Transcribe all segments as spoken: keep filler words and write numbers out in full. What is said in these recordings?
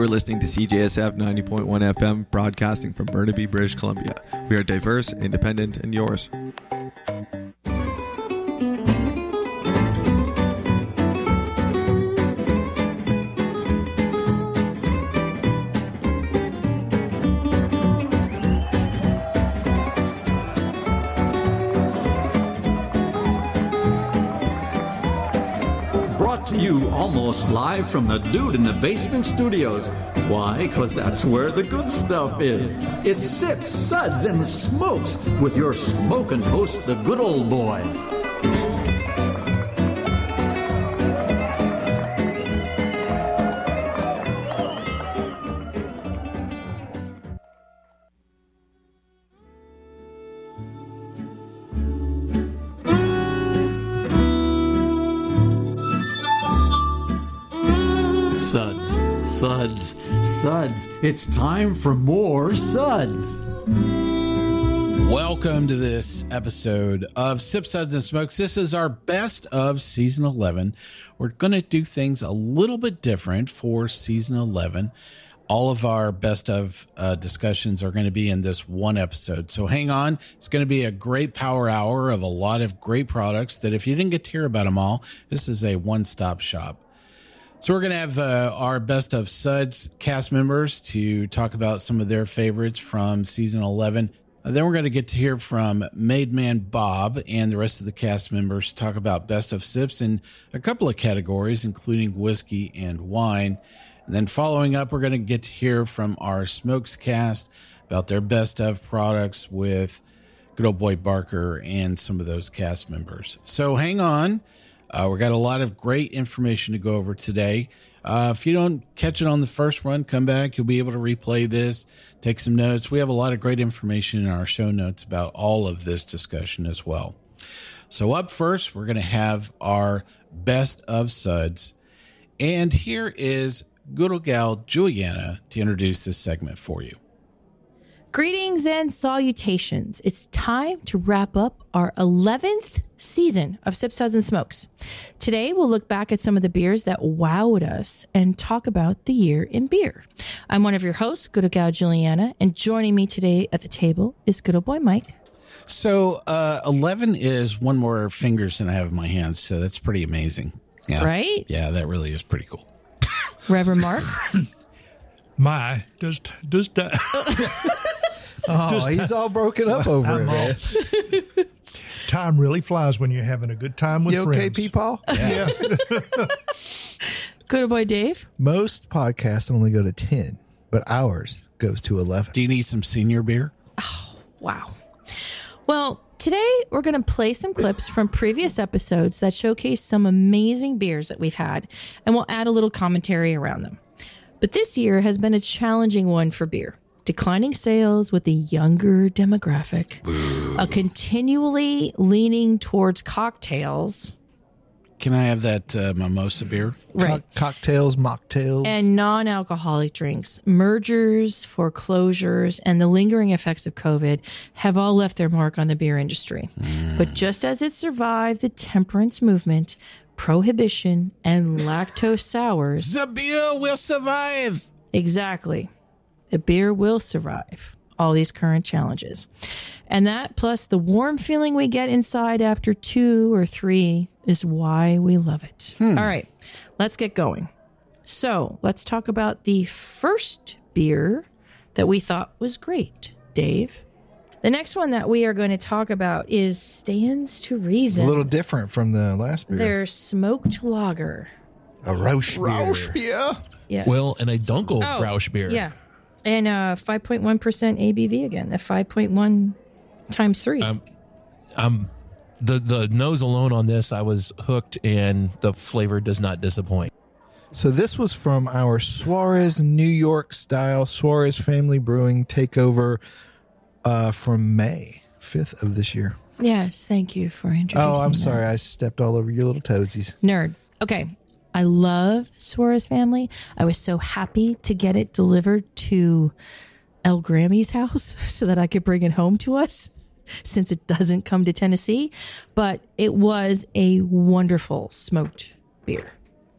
We're listening to C J S F ninety point one F M, broadcasting from Burnaby, British Columbia. We are diverse, independent, and yours. To you almost live from the Dude in the Basement studios. Why? Because that's where the good stuff is. It's Sips, Suds, and Smokes with your smoking host, the good old boys. Suds, Suds, it's time for more Suds. Welcome to this episode of Sip, Suds, and Smokes. This is our best of season eleven. We're going to do things a little bit different for season eleven. All of our best of uh, discussions are going to be in this one episode. So hang on. It's going to be a great power hour of a lot of great products that if you didn't get to hear about them all, this is a one-stop shop. So we're going to have uh, our best of Suds cast members to talk about some of their favorites from season eleven. Uh, then we're going to get to hear from Made Man Bob and the rest of the cast members to talk about best of sips in a couple of categories, including whiskey and wine. And then following up, we're going to get to hear from our Smokes cast about their best of products with good old boy Barker and some of those cast members. So hang on. Uh, we got a lot of great information to go over today. Uh, if you don't catch it on the first run, come back. You'll be able to replay this, take some notes. We have a lot of great information in our show notes about all of this discussion as well. So up first, we're going to have our best of Suds. And here is good old gal Juliana to introduce this segment for you. Greetings and salutations. It's time to wrap up our eleventh season of Sips, Suds, and Smokes. Today, we'll look back at some of the beers that wowed us and talk about the year in beer. I'm one of your hosts, good old gal Juliana, and joining me today at the table is good old boy Mike. So uh, eleven is one more fingers than I have in my hands, so that's pretty amazing. Yeah. Right? Yeah, that really is pretty cool. Reverend Mark? My, does, does that... Oh, Just he's t- all broken up over I'm it, man. Time really flies when you're having a good time with You okay, friends. P-Paul? Yeah. Good old boy Dave? Most podcasts only go to ten, but ours goes to eleven. Do you need some senior beer? Wow. Well, today we're going to play some clips from previous episodes that showcase some amazing beers that we've had, and we'll add a little commentary around them. But this year has been a challenging one for beer. Declining sales with the younger demographic, Boo. a continually leaning towards cocktails. Can I have that uh, mimosa beer? Right. Co- cocktails, mocktails. And non-alcoholic drinks, mergers, foreclosures, and the lingering effects of COVID have all left their mark on the beer industry. Mm. But just as it survived the temperance movement, prohibition, and lactose sours, the beer will survive. Exactly. The beer will survive all these current challenges. And that, plus the warm feeling we get inside after two or three, is why we love it. Hmm. All right, let's get going. So let's talk about the first beer that we thought was great. Dave? The next one that we are going to talk about is Stands to Reason. A little different from the last beer. Their smoked lager. A Rausch beer. Rausch beer? Yes. Well, and a Dunkel oh, Rausch beer. Yeah. And uh, five point one percent A B V again. The five point one times three. Um, um, the, the nose alone on this, I was hooked, and the flavor does not disappoint. So this was from our Suarez New York style Suarez Family Brewing takeover uh, from May fifth of this year. Yes, thank you for introducing Oh, I'm that. sorry. I stepped all over your little toesies. Nerd. Okay. I love Suarez Family. I was so happy to get it delivered to El Grammy's house so that I could bring it home to us since it doesn't come to Tennessee. But it was a wonderful smoked beer.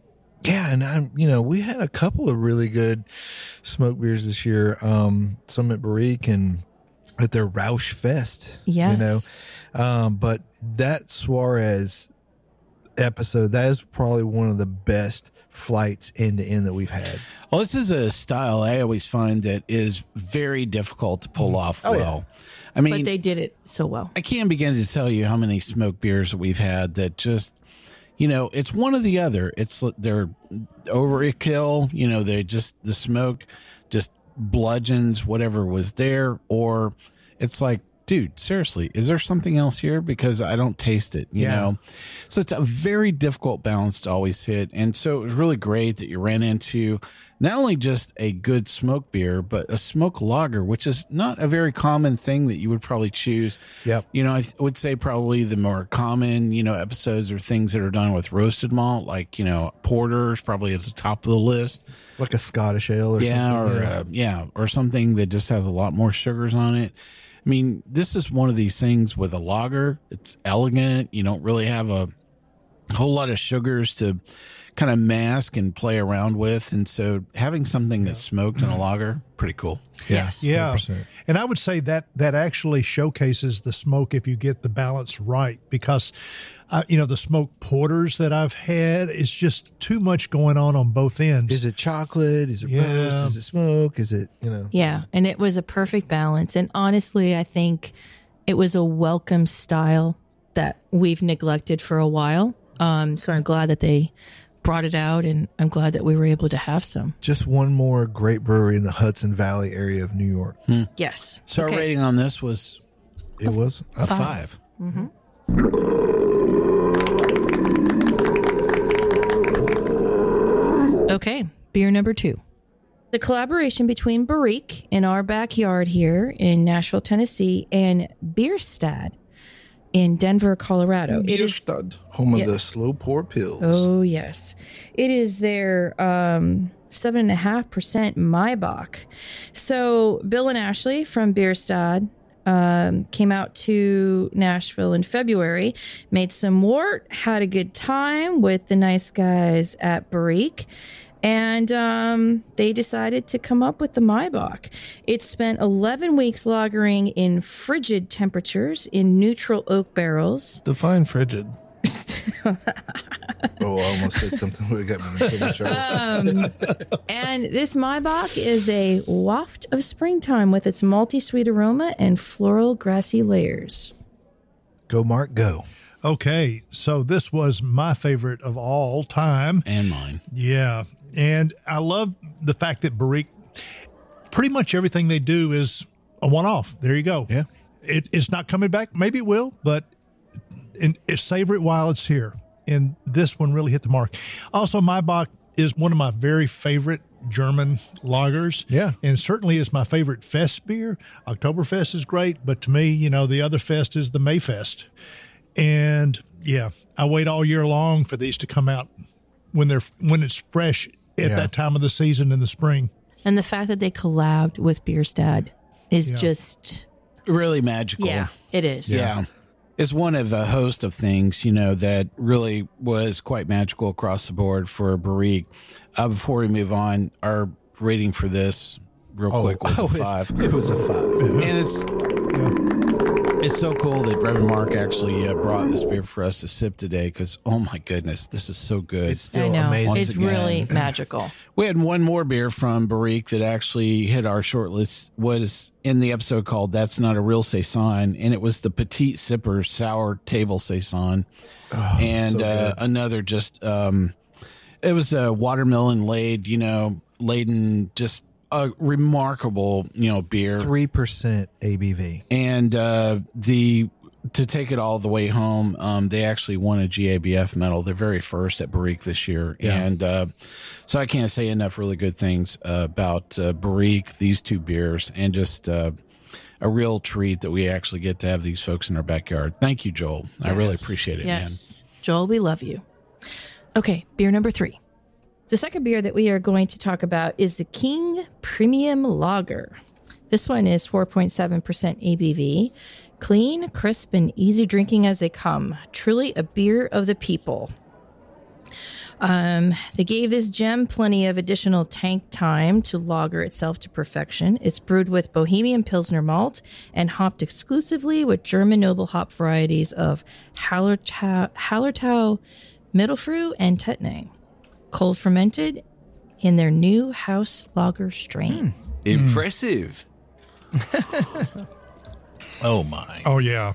Yeah, and I'm, you know, we had a couple of really good smoke beers this year. Um, some at Barrique and at their Roush Fest. Yes. You know, um, but that Suarez episode, that is probably one of the best flights end to end that we've had. Well, this is a style I always find that is very difficult to pull off Oh, yeah. well. I mean, But they did it so well. I can't begin to tell you how many smoke beers that we've had that just, you know, it's one or the other. It's they're overkill, you know, they just, the smoke just bludgeons whatever was there, or it's like, dude, seriously, is there something else here? Because I don't taste it, you Yeah. know? So it's a very difficult balance to always hit. And so it was really great that you ran into not only just a good smoke beer, but a smoke lager, which is not a very common thing that you would probably choose. Yep. You know, I th- would say probably the more common, you know, episodes or things that are done with roasted malt, like, you know, porters probably at the top of the list. Like a Scottish ale or Yeah, something. or uh, yeah, or something that just has a lot more sugars on it. I mean, this is one of these things with a lager. It's elegant. You don't really have a whole lot of sugars to kind of mask and play around with. And so having something that's smoked in a lager, pretty cool. Yes. Yeah. one hundred percent. And I would say that that actually showcases the smoke if you get the balance right, because, uh, you know, the smoked porters that I've had, it's just too much going on on both ends. Is it chocolate? Is it Yeah. roast? Is it smoke? Is it, you know? Yeah, and it was a perfect balance. And honestly, I think it was a welcome style that we've neglected for a while. Um, so I'm glad that they brought it out, and I'm glad that we were able to have some. Just one more great brewery in the Hudson Valley area of New York. Yes. So Okay. our rating on this was It was a five. Okay, beer number two. The collaboration between Barrique in our backyard here in Nashville, Tennessee, and Bierstadt in Denver, Colorado. It is home of Yeah. the slow pour pills. Oh, yes. It is their um, seven and a half percent Maibach. So Bill and Ashley from Bierstadt um, came out to Nashville in February, made some wort, had a good time with the nice guys at Barrique. And um, they decided to come up with the Maibach. It spent eleven weeks lagering in frigid temperatures in neutral oak barrels. Define frigid. Oh, I almost said something that got me in so much trouble. Um, and this Maibach is a waft of springtime with its malty sweet aroma and floral grassy layers. Go, Mark, go. Okay, so this was my favorite of all time. And mine. Yeah. And I love the fact that Barrique, pretty much everything they do is a one-off. There you go. Yeah. It, it's not coming back. Maybe it will, but and, and savor it while it's here. And this one really hit the mark. Also, Maibach is one of my very favorite German lagers. Yeah. And certainly is my favorite fest beer. Oktoberfest is great, but to me, you know, the other fest is the Mayfest. And yeah, I wait all year long for these to come out when they're when it's fresh at Yeah. that time of the season in the spring. And the fact that they collabed with Bierstadt is Yeah. just, Really magical. yeah, it is. Yeah. It's one of a host of things, you know, that really was quite magical across the board for Barrique. Uh, before we move on, our rating for this, real quick, was oh, a five. It, it was a five. And it's it's so cool that Reverend Mark actually uh, brought this beer for us to sip today because, oh my goodness, this is so good. It's still I know. amazing. It's again. really magical. We had one more beer from Barrique that actually hit our short list, was in the episode called That's Not a Real Saison, and it was the Petite Sipper Sour Table Saison. and so uh, good. another just, um, it was a watermelon laid, you know, laden, just a remarkable, you know, beer. Three percent A B V. And uh, the to take it all the way home, um, they actually won a G A B F medal, their very first at Barrique this year. Yeah. And uh, so I can't say enough really good things uh, about uh, Barrique, these two beers, and just uh, a real treat that we actually get to have these folks in our backyard. Thank you, Joel. I really appreciate it, Yes. Joel, we love you. Okay, beer number three. The second beer that we are going to talk about is the King Premium Lager. This one is four point seven percent A B V. Clean, crisp, and easy drinking as they come. Truly a beer of the people. Um, they gave this gem plenty of additional tank time to lager itself to perfection. It's brewed with Bohemian Pilsner malt and hopped exclusively with German noble hop varieties of Hallertau, Hallertau, Mittelfrüh, and Tettnang. Cold fermented in their new house lager strain. Impressive. Oh, my. Oh, yeah.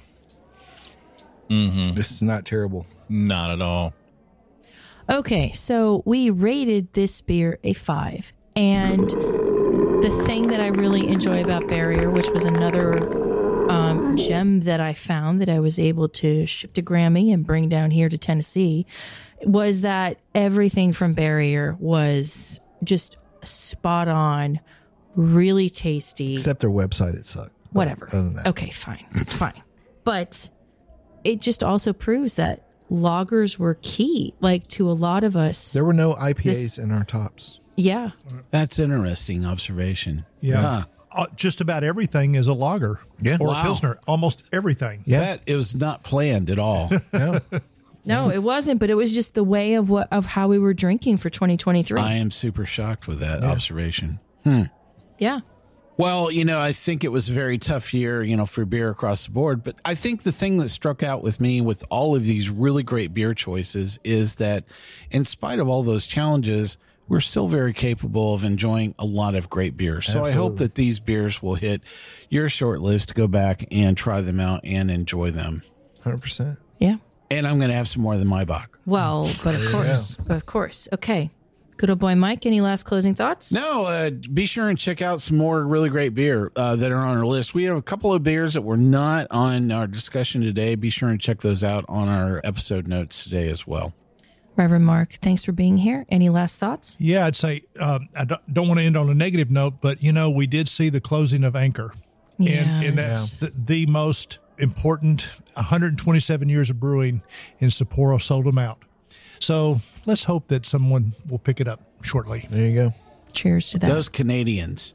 This is not terrible. Not at all. Okay, so we rated this beer a five. And the thing that I really enjoy about Barrier, which was another um, gem that I found that I was able to ship to Grammy and bring down here to Tennessee, was that everything from Barrier was just spot on, really tasty. Except their website, it sucked. But Whatever. Other than that. Okay, fine. Fine. But it just also proves that lagers were key, like to a lot of us. There were no I P As This- in our tops. Yeah. That's interesting observation. Yeah. Huh. Uh, just about everything is a lager. Yeah. Or Wow. a Pilsner. Almost everything. Yeah. That it was not planned at all. No. No, it wasn't, but it was just the way of what of how we were drinking for twenty twenty-three. I am super shocked with that observation. Yeah. Well, you know, I think it was a very tough year, you know, for beer across the board. But I think the thing that struck out with me with all of these really great beer choices is that in spite of all those challenges, we're still very capable of enjoying a lot of great beers. So I hope Absolutely. that these beers will hit your short list. Go back and try them out and enjoy them. one hundred percent. Yeah. And I'm going to have some more than my Bach. Well, but of course. But of course. Okay. Good old boy Mike, any last closing thoughts? No, uh, be sure and check out some more really great beer uh, that are on our list. We have a couple of beers that were not on our discussion today. Be sure and check those out on our episode notes today as well. Reverend Mark, thanks for being here. Any last thoughts? Yeah, I'd say um, I don't, don't want to end on a negative note, but, you know, we did see the closing of Anchor. And, and that's the, the most important one hundred twenty-seven years of brewing in Sapporo sold them out. So let's hope that someone will pick it up shortly. There you go. Cheers to that. Those Canadians.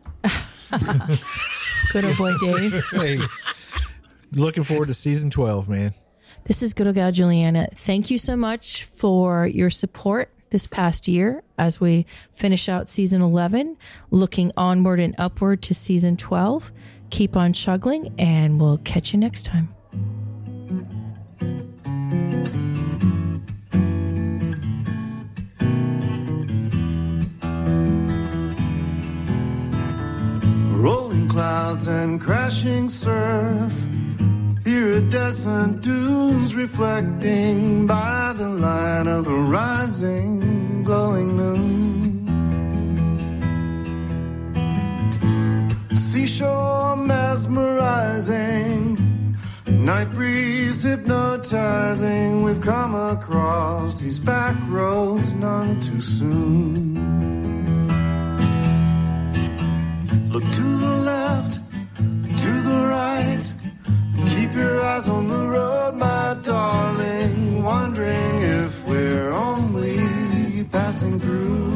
Good old boy Dave. Hey, looking forward to season twelve, man. This is Good Old Gal Juliana. Thank you so much for your support this past year as we finish out season eleven, looking onward and upward to season twelve. Keep on chuggling, and we'll catch you next time. Rolling clouds and crashing surf, iridescent dunes reflecting by the light of the rising glowing moon. Seashore mesmerizing, night breeze hypnotizing. We've come across these back roads none too soon. Look to the left, to the right. Keep your eyes on the road, my darling. Wondering if we're only passing through.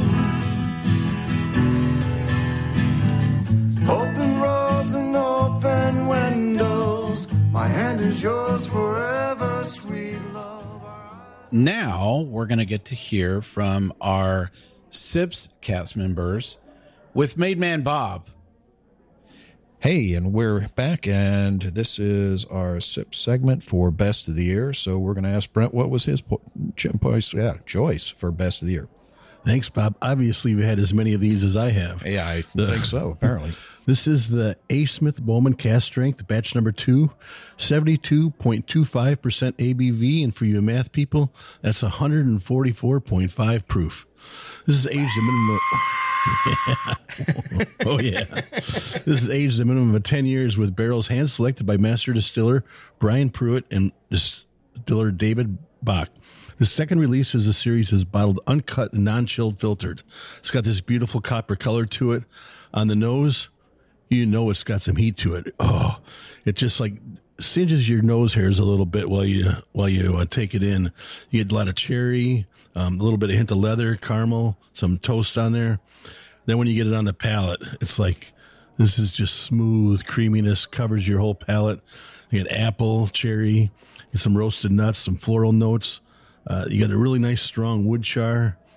Open roads and open windows. My hand is yours forever, sweet love. Now we're going to get to hear from our Sips cast members with Made Man Bob. Hey, and we're back, and this is our sip segment for Best of the Year. So we're going to ask Brent what was his po- choice, yeah, choice for Best of the Year. Thanks, Bob. Obviously, you've had as many of these as I have. Yeah, I think so, apparently. This is the A. Smith Bowman Cast Strength, batch number two, seventy-two point two five percent A B V, and for you math people, that's one hundred forty-four point five proof. This is aged a minimum. Yeah. Oh, yeah. This is aged a minimum of ten years with barrels hand selected by master distiller Brian Pruitt and distiller David Bach. The second release of the series is bottled uncut and non-chilled filtered. It's got this beautiful copper color to it. On the nose, you know it's got some heat to it. Oh, it just like singes your nose hairs a little bit while you while you uh, take it in. You get a lot of cherry, um, a little bit of hint of leather, caramel, some toast on there. Then when you get it on the palate, it's like this is just smooth creaminess, covers your whole palate. You get apple, cherry, get some roasted nuts, some floral notes. Uh, you got a really nice strong wood char,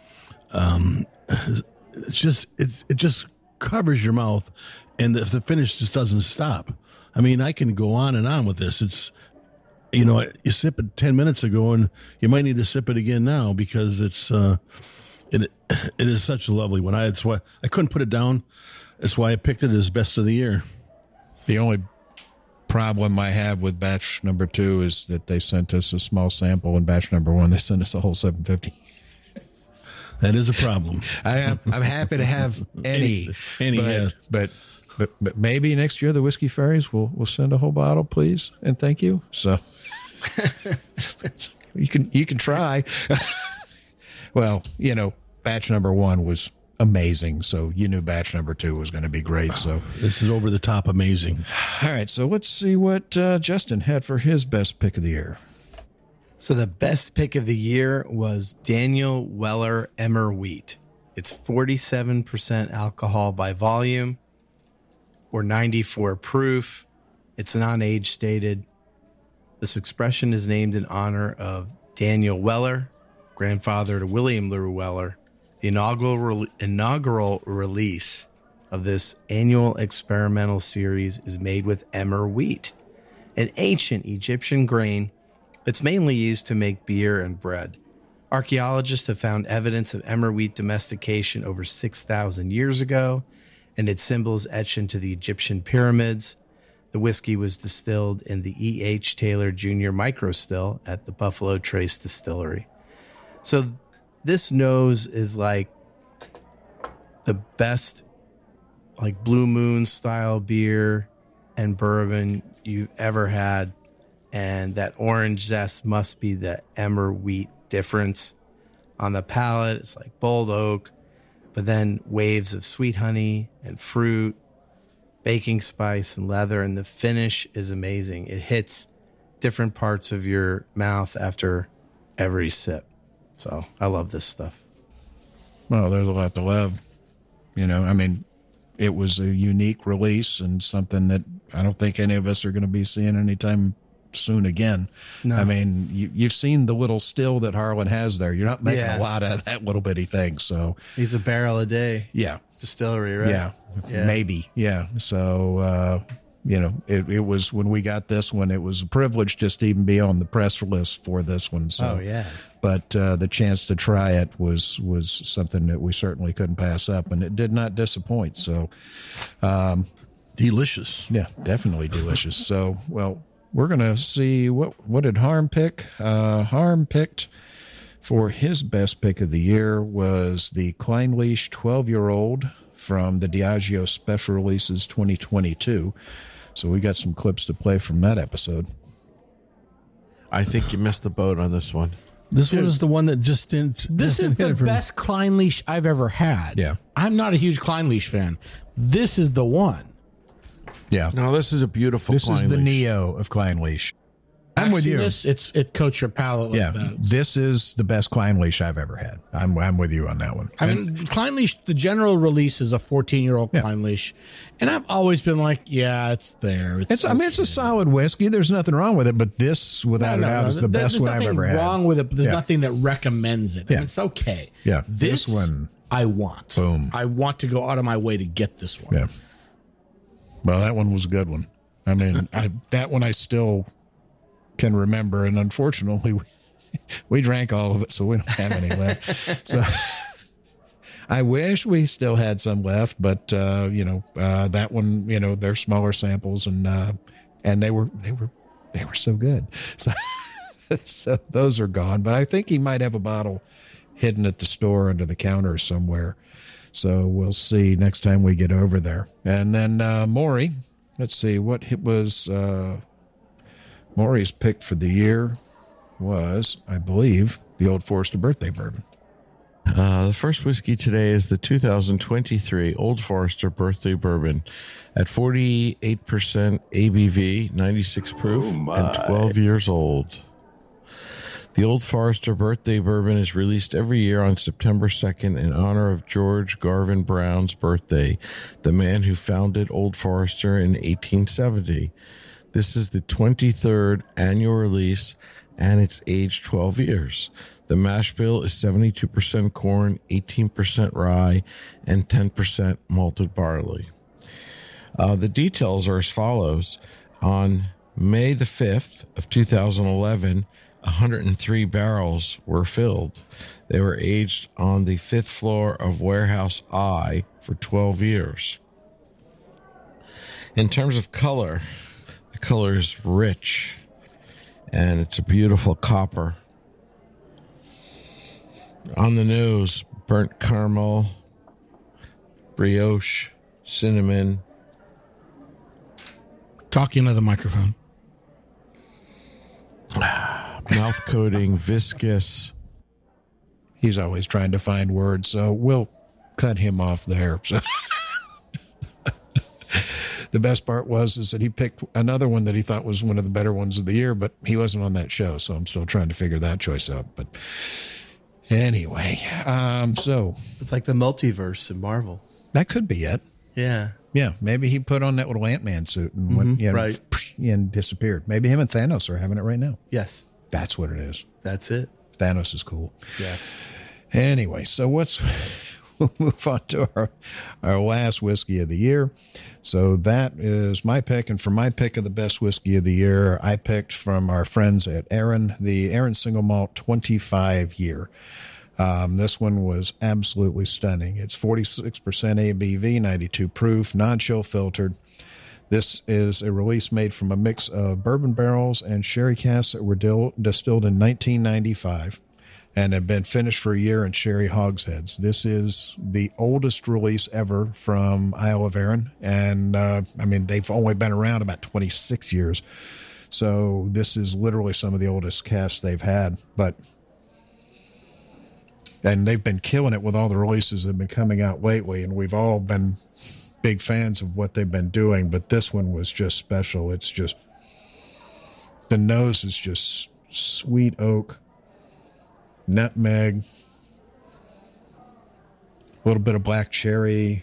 Um, it's just it it just covers your mouth, and the, the finish just doesn't stop. I mean, I can go on and on with this. It's, you know, you sip it ten minutes ago, and you might need to sip it again now because it's uh, it it is such a lovely one. I it's why I couldn't put it down. That's why I picked it as best of the year. The only problem I have with batch number two is that they sent us a small sample, and batch number one they sent us a whole seven fifty. That is a problem. I am I'm happy to have any, any, but, yeah. but but but maybe next year the Whiskey Fairies will will send a whole bottle, please, and thank you. So you can you can try. Well, you know, batch number one was amazing, so you knew batch number two was going to be great. So this is over the top amazing. All right, so let's see what uh, Justin had for his best pick of the year. So the best pick of the year was Daniel Weller Emmer Wheat. It's forty-seven percent alcohol by volume, or ninety-four proof. It's non-age stated. This expression is named in honor of Daniel Weller, grandfather to William LaRue Weller. The inaugural re- inaugural release of this annual experimental series is made with emmer wheat, an ancient Egyptian grain that's mainly used to make beer and bread. Archaeologists have found evidence of emmer wheat domestication over six thousand years ago, and its symbols etched into the Egyptian pyramids. The whiskey was distilled in the E H. Taylor Junior Microstill at the Buffalo Trace Distillery. So this nose is like the best, like Blue Moon style beer and bourbon you've ever had. And that orange zest must be the emmer wheat difference. On the palate, it's like bold oak, but then waves of sweet honey and fruit, baking spice and leather. And the finish is amazing. It hits different parts of your mouth after every sip. So I love this stuff. Well, there's a lot to love. You know, I mean, it was a unique release and something that I don't think any of us are going to be seeing anytime soon again. No. I mean, you, you've seen the little still that Harlan has there. You're not making Yeah. a lot of that little bitty thing. So He's a barrel a day yeah, distillery, right? yeah, Yeah. maybe. Yeah. So, uh, you know, it, it was when we got this one, it was a privilege just to even be on the press list for this one. So, Oh, yeah. but uh, the chance to try it was was something that we certainly couldn't pass up, and it did not disappoint. So, um, delicious. Yeah, definitely delicious. So, well, we're gonna see what what did Harm pick. Uh, Harm picked for his best pick of the year was the Kleinleash twelve year old from the Diageo Special Releases twenty twenty-two. So we got some clips to play from that episode. I think you missed the boat on this one. This one is the one that just didn't. This just is didn't hit the it for me. best Kleinleash I've ever had. Yeah. I'm not a huge Kleinleash fan. This is the one. Yeah. No, this is a beautiful. This is the Kleinleash. Neo of Kleinleash. I'm with you. This, it's, it coats your palate like Yeah, that. this is the best Kleinleash I've ever had. I'm I'm with you on that one. I mean, Kleinleash, the general release is a fourteen-year-old Yeah. Kleinleash. And I've always been like, yeah, it's there. It's, It's, I mean, it's a solid whiskey. There's nothing wrong with it, but this, without No, a no, doubt, no. is the There- best there's one I've nothing ever had. wrong with it, but there's Yeah. nothing that recommends it. I Yeah. mean, it's okay. Yeah, This, this one- I want. Boom. I want to go out of my way to get this one. Yeah. Well, that one was a good one. I mean, I, that one I still can remember, and unfortunately, we, we drank all of it, so we don't have any left. So I wish we still had some left, but uh, you know, uh, that one, you know, they're smaller samples, and uh, and they were they were they were so good. So, so those are gone. But I think he might have a bottle hidden at the store under the counter somewhere. So we'll see next time we get over there. And then uh, Maury, let's see what it was. Uh, Maury's pick for the year was, I believe, the Old Forester Birthday Bourbon. Uh, the first whiskey today is the two thousand twenty-three Old Forester Birthday Bourbon at forty-eight percent A B V, ninety-six proof, and twelve years old. The Old Forester Birthday Bourbon is released every year on September second in honor of George Garvin Brown's birthday, the man who founded Old Forester in eighteen seventy. This is the twenty-third annual release, and it's aged twelve years. The mash bill is seventy-two percent corn, eighteen percent rye, and ten percent malted barley. Uh, the details are as follows. On May the fifth of two thousand eleven, one hundred three barrels were filled. They were aged on the fifth floor of Warehouse I for twelve years. In terms of color, the color is rich, and it's a beautiful copper. On the nose, burnt caramel, brioche, cinnamon. Talking to the microphone. Mouth coating, viscous. He's always trying to find words, so we'll cut him off there. So the best part was is that he picked another one that he thought was one of the better ones of the year, but he wasn't on that show, so I'm still trying to figure that choice out. But anyway, um, so It's like the multiverse in Marvel. that could be it. Yeah. Yeah, maybe he put on that little Ant-Man suit and went, you know, right. and disappeared. Maybe him and Thanos are having it right now. Yes. That's what it is. That's it. Thanos is cool. Yes. Anyway, so what's we'll move on to our our last whiskey of the year. So that is my pick, and for my pick of the best whiskey of the year, I picked from our friends at Aaron, the Aaron Single Malt twenty-five year. Um, this one was absolutely stunning. It's forty-six percent A B V, ninety-two proof, non-chill filtered. This is a release made from a mix of bourbon barrels and sherry casks that were dil- distilled in nineteen ninety-five and have been finished for a year in sherry hogsheads. This is the oldest release ever from Isle of Arran, and uh, I mean, they've only been around about twenty-six years. So this is literally some of the oldest casks they've had, but and they've been killing it with all the releases that have been coming out lately, and we've all been big fans of what they've been doing, but this one was just special. It's just, the nose is just sweet oak, nutmeg, a little bit of black cherry,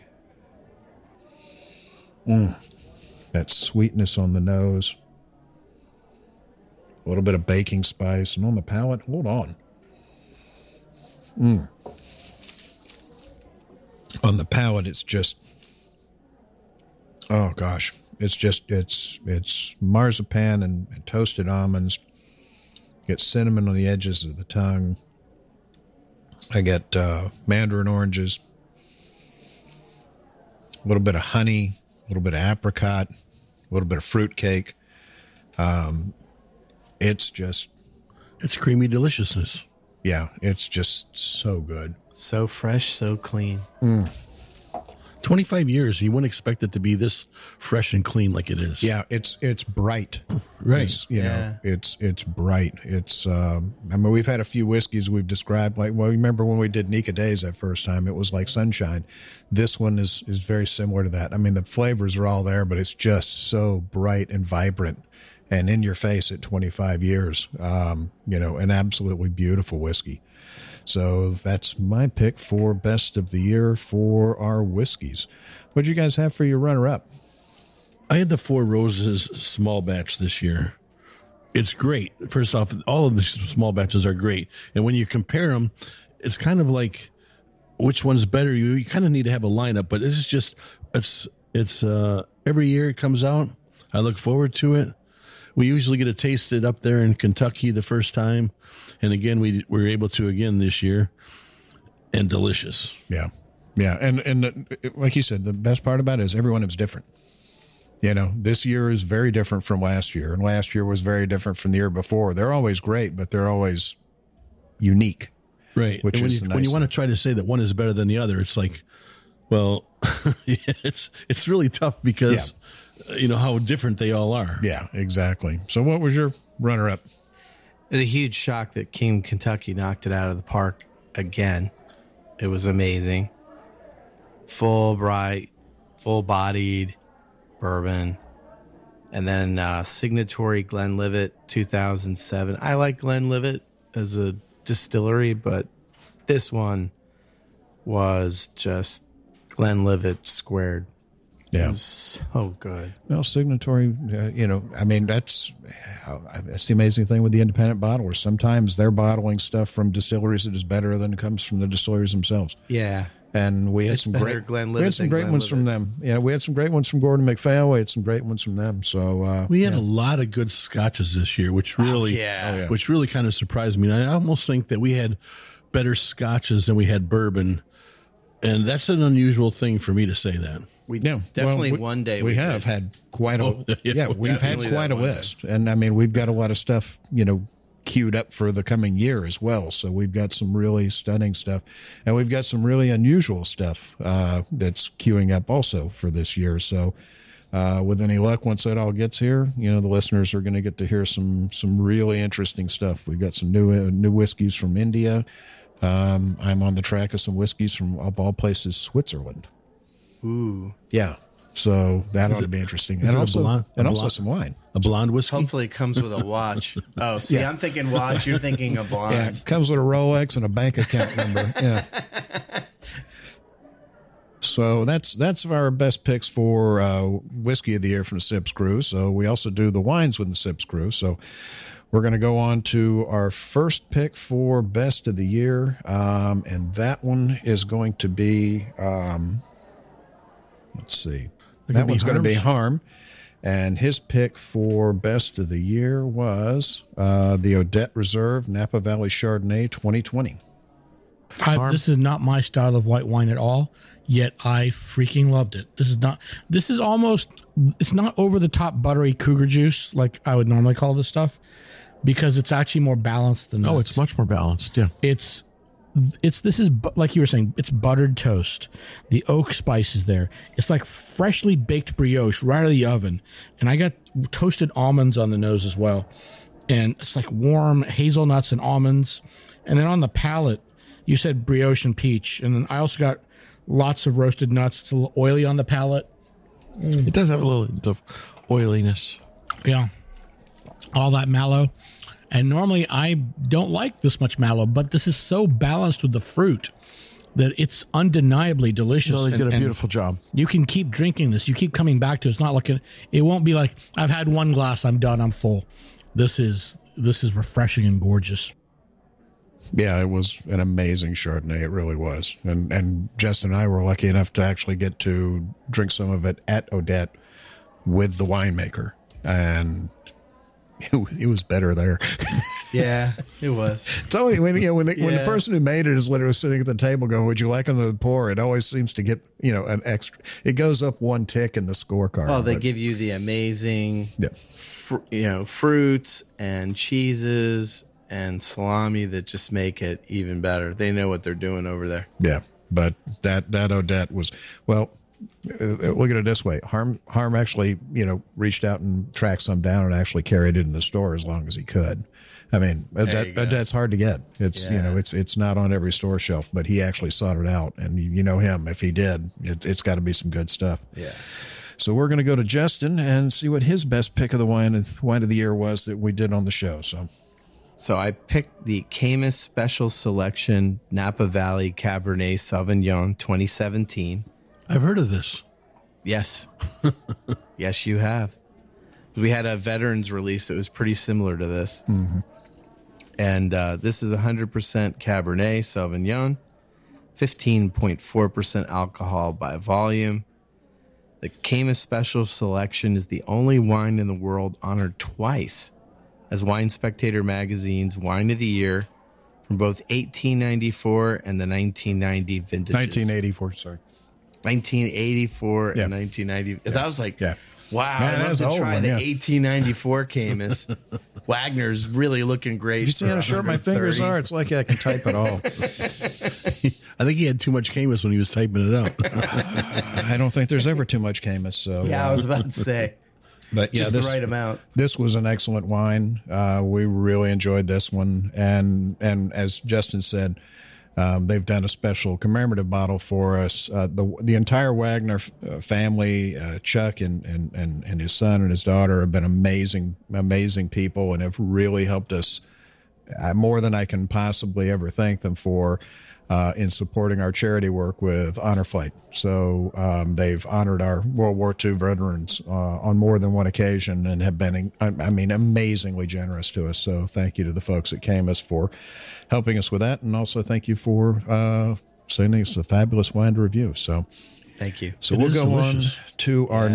mm, that sweetness on the nose, a little bit of baking spice, and on the palate, hold on. Mm. On the palate, it's just, oh gosh, it's just, it's, it's marzipan and, and toasted almonds. Get cinnamon on the edges of the tongue. I get uh, mandarin oranges, a little bit of honey, a little bit of apricot, a little bit of fruit cake. Um, it's just, it's creamy deliciousness. Yeah, it's just so good. So fresh, so clean. Mm. twenty-five years, you wouldn't expect it to be this fresh and clean like it is. Yeah, it's it's bright. Right. It's, you Yeah. know, it's it's bright. It's um I mean, we've had a few whiskeys we've described like, well, remember when we did Nika Days that first time, it was like sunshine. This one is is very similar to that. I mean, the flavors are all there, but it's just so bright and vibrant and in your face at twenty-five years. Um, you know, an absolutely beautiful whiskey. So that's my pick for best of the year for our whiskeys. What did you guys have for your runner-up? I had the Four Roses small batch this year. It's great. First off, all of the small batches are great. And when you compare them, it's kind of like which one's better. You, you kind of need to have a lineup, but it's just, it's, it's, uh, every year it comes out. I look forward to it. We usually get to taste it up there in Kentucky the first time. And again, we were able to again this year, and delicious. Yeah. Yeah. And, and the, like you said, the best part about it is everyone is different. You know, this year is very different from last year, and last year was very different from the year before. They're always great, but they're always unique. Right. Which and when is you, the when nice you want to try to say that one is better than the other, it's like, well, it's, it's really tough because, uh, you know, how different they all are. Yeah, exactly. So what was your runner-up? It was a huge shock that King Kentucky knocked it out of the park again. It was amazing. Full, bright, full-bodied bourbon. And then uh, Signatory Glenlivet two thousand seven. I like Glenlivet as a distillery, but this one was just Glenlivet squared. Yeah. It was so good. Well, Signatory, uh, you know, I mean, that's, uh, that's the amazing thing with the independent bottlers. Sometimes they're bottling stuff from distilleries that is better than it comes from the distilleries themselves. Yeah. And we had It's some better great, Glenlivet we had some than great ones from them. Yeah, we had some great ones from Gordon MacPhail. We had some great ones from them. So uh, We had yeah. a lot of good scotches this year, which really, yeah. Oh, yeah. which really kind of surprised me. And I almost think that we had better scotches than we had bourbon, and that's an unusual thing for me to say that. We Yeah, definitely well, we- one day we, we have did. had quite a Oh, yeah, yeah, we've had definitely quite that a one list, and I mean we've got a lot of stuff you know queued up for the coming year as well. So we've got some really stunning stuff, and we've got some really unusual stuff uh, that's queuing up also for this year. So. Uh, with any luck, once that all gets here, you know the listeners are going to get to hear some some really interesting stuff. We've got some new uh, new whiskeys from India. Um, I'm on the track of some whiskeys from of all places, Switzerland. Ooh. Yeah. So that ought to be interesting. is And it a also, blonde- a and also blonde- some wine. A blonde whiskey. Hopefully it comes with a watch. Oh, see, Yeah. I'm thinking watch. You're thinking a blonde. Yeah. It comes with a Rolex and a bank account number. Yeah. So that's that's our best picks for uh, whiskey of the year from the Sips Crew. So we also do the wines with the Sips Crew. So we're going to go on to our first pick for best of the year, um, and that one is going to be. Um, let's see, that gonna be one's going to be Harms? Harm, and his pick for best of the year was uh, the Odette Reserve Napa Valley Chardonnay twenty twenty. I, this is not my style of white wine at all, yet I freaking loved it. This is not, this is almost, it's not over the top buttery cougar juice like I would normally call this stuff, because it's actually more balanced than that. Oh, it's much more balanced. Yeah. It's, it's, this is, bu- like you were saying, it's buttered toast. The oak spice is there. It's like freshly baked brioche right out of the oven. And I got toasted almonds on the nose as well. And it's like warm hazelnuts and almonds. And then on the palate, you said brioche and peach, and then I also got lots of roasted nuts. It's a little oily on the palate. It does have a little bit of oiliness. Yeah. All that mallow. And normally I don't like this much mallow, but this is so balanced with the fruit that it's undeniably delicious. No, they and- did a and beautiful job. You can keep drinking this. You keep coming back to it. It's not like a, it won't be like, I've had one glass, I'm done, I'm full. This is this is refreshing and gorgeous. Yeah, it was an amazing Chardonnay. It really was. And and Justin and I were lucky enough to actually get to drink some of it at Odette with the winemaker. And it, it was better there. Yeah, it was. It's always, when, you know, when, the, when the Yeah. person who made it is literally sitting at the table going, would you like another pour? It always seems to get, you know, an extra. It goes up one tick in the scorecard. Well, they but- give you the amazing, Yeah. fr- you know, fruits and cheeses and salami that just make it even better. They know what they're doing over there. Yeah, but that that Odette was well. Uh, look at it this way: Harm Harm actually, you know, reached out and tracked some down and actually carried it in the store as long as he could. I mean, you Odette, go. Odette's hard to get. It's you Yeah. know, it's it's not on every store shelf, but he actually sought it out, and you, you know him. If he did, it, it's got to be some good stuff. Yeah. So we're going to go to Justin and see what his best pick of the wine wine of the year was that we did on the show. So. So I picked the Camus Special Selection Napa Valley Cabernet Sauvignon twenty seventeen. I've heard of this. Yes. Yes, you have. We had a veterans release that was pretty similar to this. Mm-hmm. And uh, this is one hundred percent Cabernet Sauvignon, fifteen point four percent alcohol by volume. The Camus Special Selection is the only wine in the world honored twice as Wine Spectator magazine's Wine of the Year from both eighteen ninety-four and the nineteen ninety vintages. nineteen eighty-four, sorry. nineteen eighty-four Yeah. and nineteen ninety. Because I was like, Yeah. wow, Man, I'd love that's to an old try one, the yeah. eighteen ninety-four Camus. Wagner's really looking great. You see for how short my fingers one are? thirty. It's like I can type it all. I think he had too much Camus when he was typing it out. I don't think there's ever too much Camus. So Yeah, I was about to say. But yeah, Just this, the right amount. this was an excellent wine. Uh, we really enjoyed this one, and and as Justin said, um, they've done a special commemorative bottle for us. Uh, the the entire Wagner f- uh, family, uh, Chuck and, and and and his son and his daughter have been amazing, amazing people, and have really helped us uh, more than I can possibly ever thank them for. uh, in supporting our charity work with Honor Flight. So um, they've honored our World War Two veterans uh, on more than one occasion and have been, I mean, amazingly generous to us. So thank you to the folks at Camus for helping us with that. And also thank you for uh, sending us a fabulous wine to review. So thank you. So It we'll is go delicious. on to our